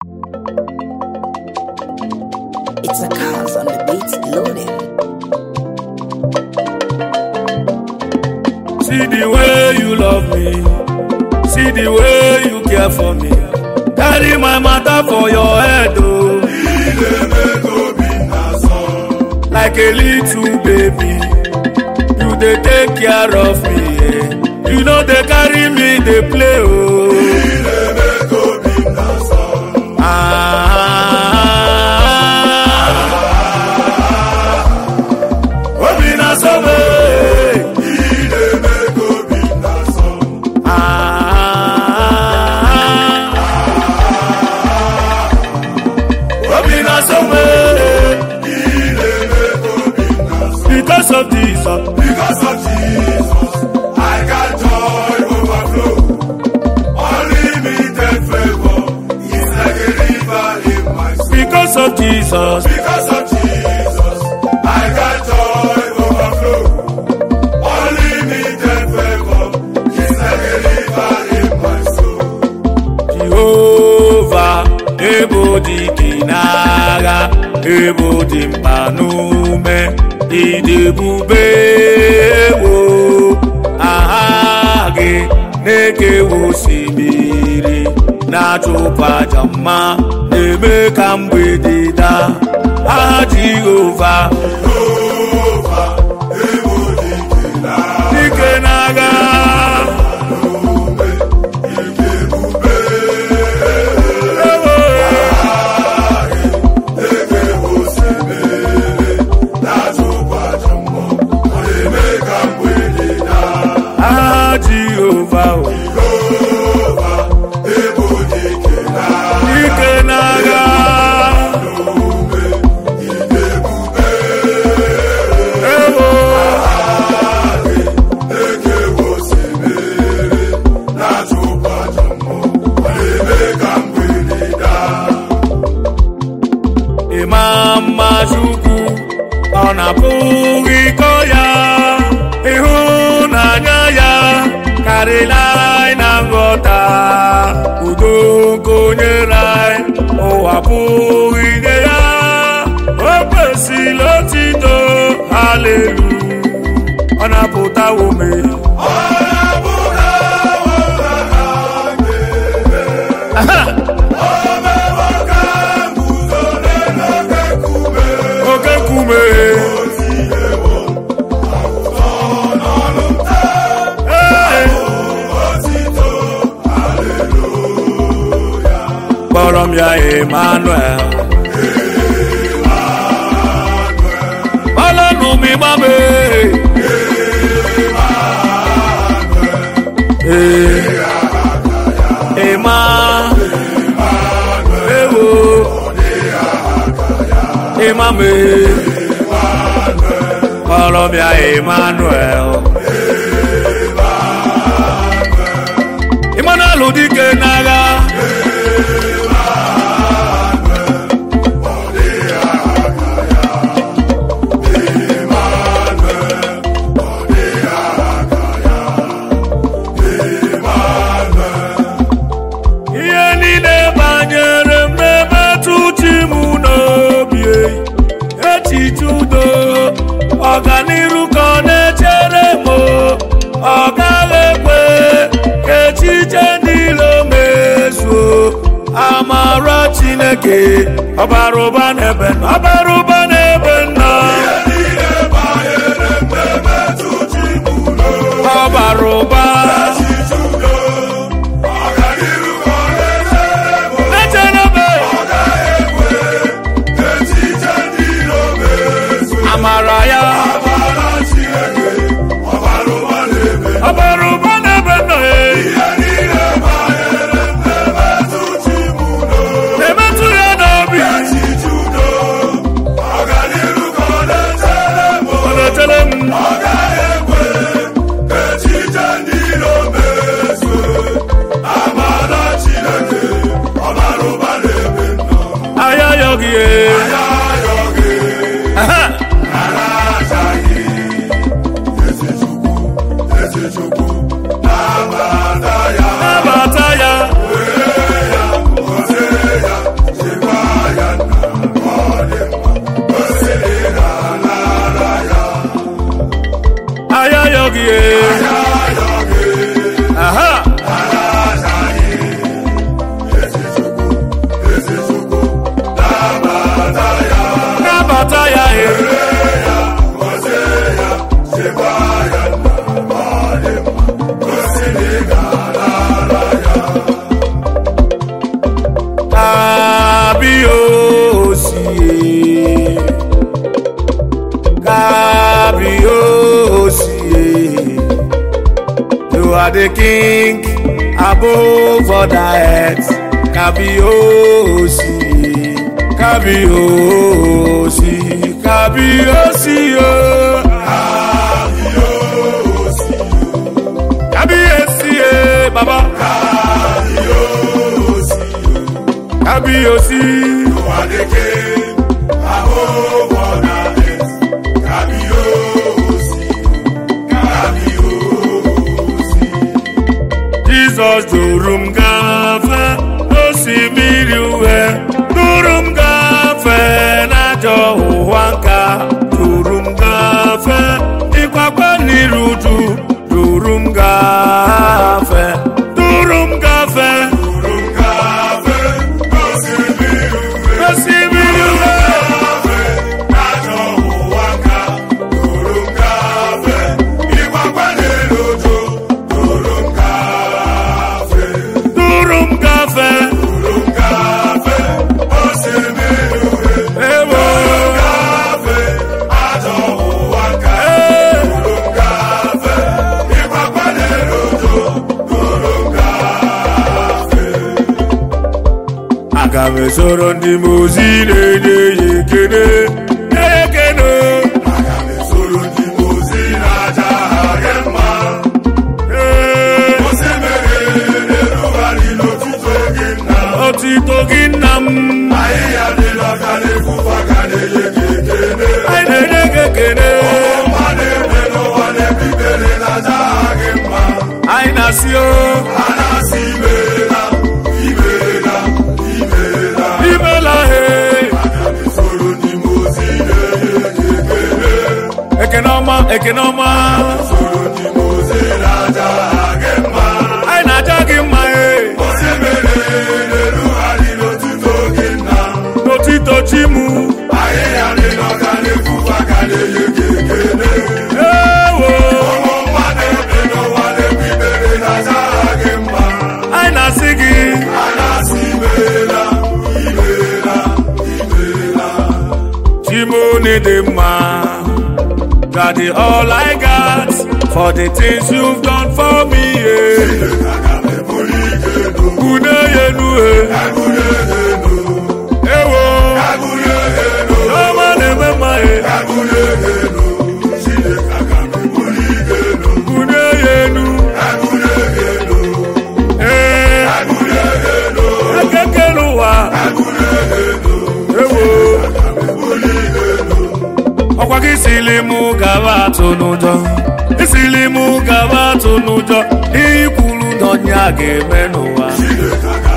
It's a cause on the beats loading. See the way you love me, see the way you care for me. Carry my matter for your head, oh. Like a little baby, you dey take care of me, yeah. You know they carry me, they play, oh. Because of Jesus, I got joy overflow. Unlimited favor is like a river in my soul. because of Jesus, I got joy overflow. Unlimited favor is like a river in my soul. Jehovah, ebo di kinaga, ebo di mpanume. Idebube wo ahage neke wo simiri na chupa jama neme kambe da Jehovah Dikenaga Mama Chukwu ọ na-apụghị iko ya ịhụnanya ya karịrị anyị na nghọta udo nke o nyere anyị ụwa pụghị inye ya o kwesịrị otito haleluya ọ na-apụtawo mmehie kpọrọ m ya Emmanuel ọlọ́nu mi gbá mi Emma ewo Emma mi kpọrọ m ya Emmanuel Emmanuel dike n'agha ọganiru ka ọ na-echere m ọ gaghị ekwe ka echiche niile mezuo amara Chineke ọbara ụba n'ebe nọ ọbara ụba amara ya ọbara ụba n'ebe nọ na-emetụ ya n'obi ọ na-etere m aya ya gị nabata ya the king above other heads. Kabiosi, Kabiosi, Kabiosi, Kabiosi, Baba. Kabiosi, you are the king above other heads. Kabiosi, Kabiosi. Jesus durum gafe, osimiri uwe. Durum gafe na Johuanka. Durum gafe, ikwakwa nirudu. Durum gafe, durum gafe. Aga me soro ndi mozine de yekene, yekene. Aga me soro ndi mozine aja hagema. Osemere ruhari no tito ginam. Aye ade la kale kufa kale yekene. Aye yekene. Mane no wane bibere na aja hagema. Aye nasio, anasibe. Ekenoma Aina jagima no tito chimu Aina sigi Chimu ni dema. Got it all I got for the things you've done for me. Isilimu gabatu nujo, Isilimu gabatu nujo, Ikulu donya gemenuwa.